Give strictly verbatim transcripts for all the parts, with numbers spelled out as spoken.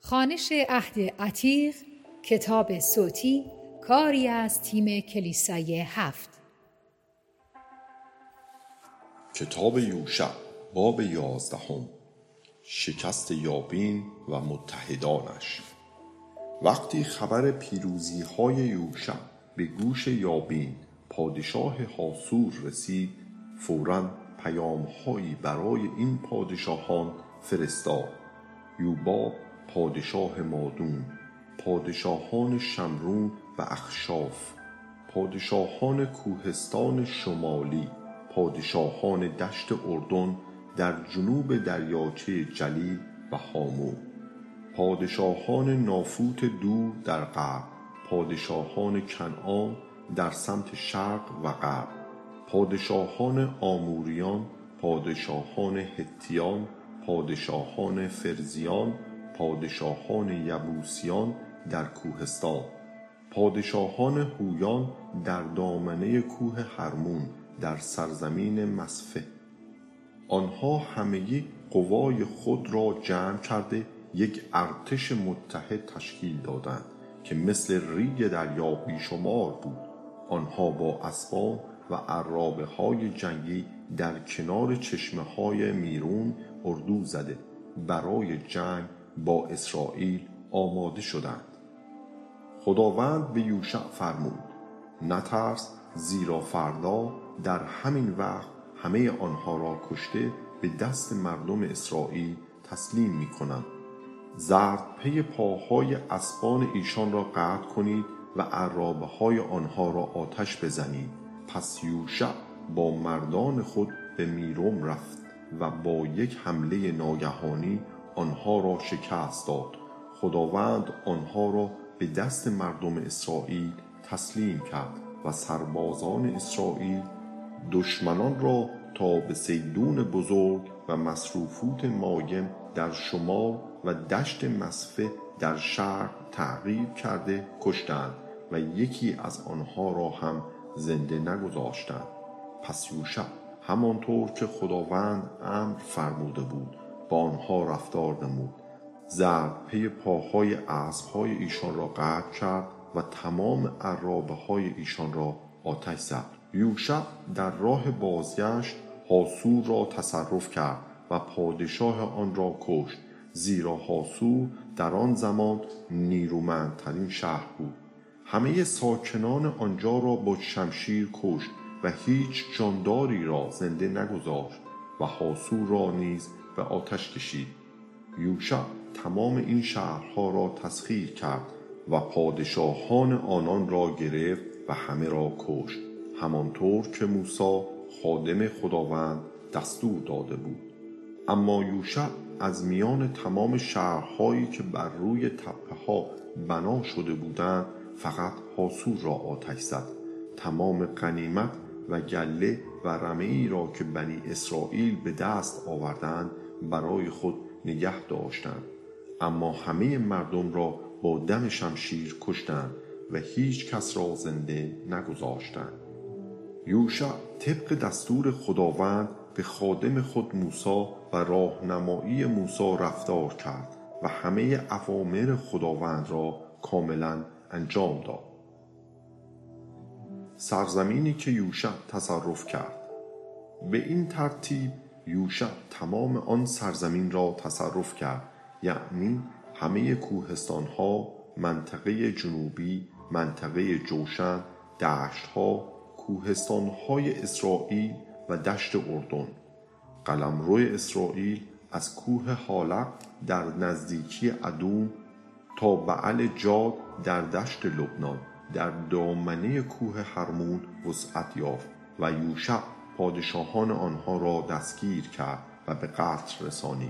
خوانش عهد عتیق، کتاب صوتی، کاری از تیم کلیسای هفت. کتاب یوشع باب یازدهم. شکست یابین و متحدانش. وقتی خبر پیروزی های یوشع به گوش یابین پادشاه حاسور رسید، فوراً پیام هایی برای این پادشاهان فرستاد. یوباب پادشاه مادون، پادشاهان شمرون و اخشاف، پادشاهان کوهستان شمالی، پادشاهان دشت اردن در جنوب دریاچه جلیل و هامون، پادشاهان نافوت دور در غرب، پادشاهان کنعان در سمت شرق و غرب، پادشاهان آموریان، پادشاهان هتیان، پادشاهان فرزیان، پادشاهان یبوسیان در کوهستان، پادشاهان هویان در دامنه کوه هرمون در سرزمین مصفه. آنها همگی قوای خود را جمع کرده یک ارتش متحد تشکیل دادند که مثل ریگ دریا بیشمار بود. آنها با اسبان و عرابه های جنگی در کنار چشمه های میرون اردو زده برای جنگ با اسرائیل آماده شدند. خداوند به یوشع فرمود: نترس، زیرا فردا در همین وقت همه آنها را کشته به دست مردم اسرائیل تسلیم می کنم. زرد پی پاهای اسبان ایشان را قطع کنید و عرابه های آنها را آتش بزنید. پس یوشع با مردان خود به میرم رفت و با یک حمله ناگهانی آنها را شکست داد. خداوند آنها را به دست مردم اسرائیل تسلیم کرد و سربازان اسرائیل دشمنان را تا به سیدون بزرگ و مصروفوت مایم در شمال و دشت مصفه در شرق تعقیب کرده کشتند و یکی از آنها را هم زنده نگذاشتند. پس یوشع همانطور که خداوند امر فرموده بود با آنها رفتار نمود. زرد پی پاهای اسبهای ایشان را قطع کرد و تمام عرابه های ایشان را آتش زد. یوشع در راه بازگشت حاسور را تصرف کرد و پادشاه آن را کشت، زیرا حاسور در آن زمان نیرومندترین شهر بود. همه ساکنان آنجا را با شمشیر کشت و هیچ جانداری را زنده نگذاشت و حاسور را نیز به آتش کشید. یوشع تمام این شهرها را تسخیر کرد و پادشاهان آنان را گرفت و همه را کشت، همانطور که موسی خادم خداوند دستور داده بود. اما یوشع از میان تمام شهرهایی که بر روی تپه ها بنا شده بودند فقط حاسور را آتش زد. تمام غنیمت و گله و رمه‌ای را که بنی اسرائیل به دست آوردند برای خود نگه داشتند، اما همه مردم را با دم شمشیر کشتند و هیچ کس را زنده نگذاشتند. یوشع طبق دستور خداوند به خادم خود موسی و راهنمایی موسی رفتار کرد و همه اوامر خداوند را کاملا انجام داد. سرزمینی که یوشع تصرف کرد. به این ترتیب یوشع تمام آن سرزمین را تصرف کرد، یعنی همه کوهستانها، منطقه جنوبی، منطقه جوشن، دشتها، کوهستانهای اسرائیل و دشت اردن. قلمرو اسرائیل از کوه حالق در نزدیکی ادوم تا بعل جاد در دشت لبنان در دامنه کوه هرمون وسعت یافت و یوشع پادشاهان آنها را دستگیر کرد و به قتل رسانید.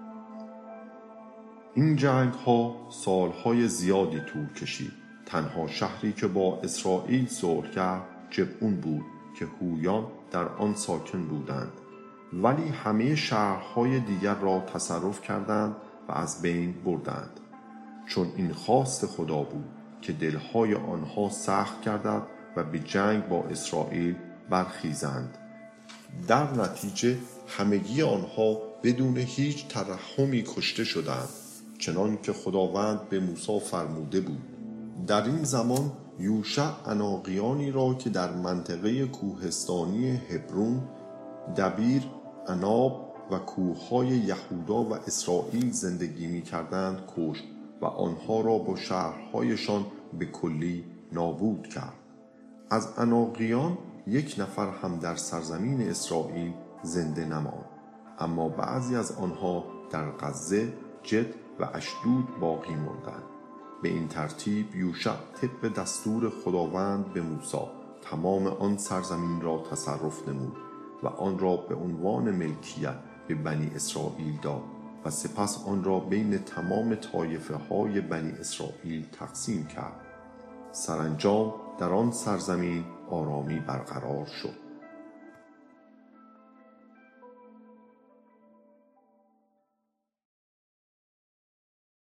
این جنگ ها سالهای زیادی طول کشید. تنها شهری که با اسرائیل صلح کرد جبعون بود که هویان در آن ساکن بودند، ولی همه شهرهای دیگر را تصرف کردند و از بین بردند، چون این خواست خدا بود که دلهای آنها سخت گردد و به جنگ با اسرائیل برخیزند. در نتیجه همگی آنها بدون هیچ ترحمی کشته شدند. چنان که خداوند به موسی فرموده بود. در این زمان یوشع عناقیانی را که در منطقه کوهستانی هبرون، دبیر، عناب و کوههای یهودا و اسرائیل زندگی می کردند کشت و آنها را با شهرهایشان به کلی نابود کرد. از عناقیان یک نفر هم در سرزمین اسرائیل زنده نماند، اما بعضی از آنها در غزه، جد و اشدود باقی ماندند. به این ترتیب یوشع طبق دستور خداوند به موسی تمام آن سرزمین را تصرف نمود و آن را به عنوان ملکیت به بنی اسرائیل داد و سپس آن را بین تمام طایفه های بنی اسرائیل تقسیم کرد. سرانجام در آن سرزمین آرامی برقرار شد.